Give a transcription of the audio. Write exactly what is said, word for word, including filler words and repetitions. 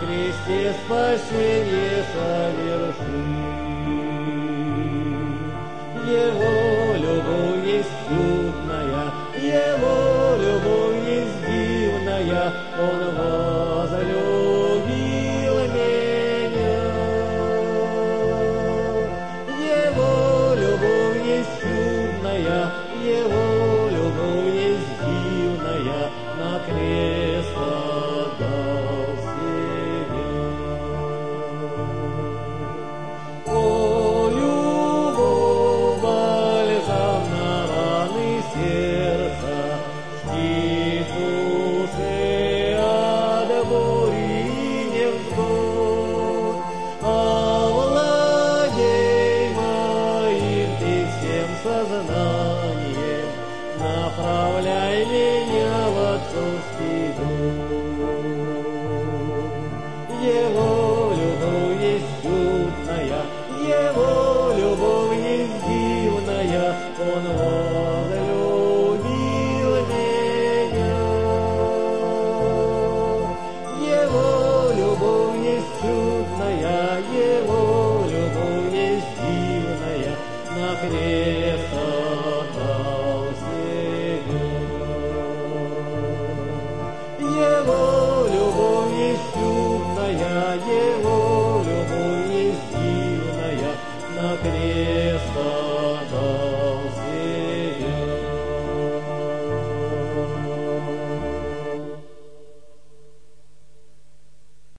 кресте спасение совершил. Его любовь есть чудная, Его любовь есть дивная, Он возлюбил меня. Его любовь есть чудная, Его любовь есть дивная, на крест отдал себя. О, любовь, бальзам на раны сердца, Иисус и от бури невзгод. Овладей моим ты всем сознанием, направляй меня в отцовский дом. Его любовь есть чудная, Его любовь есть дивная, Он возлюбил меня. Его любовь есть чудная,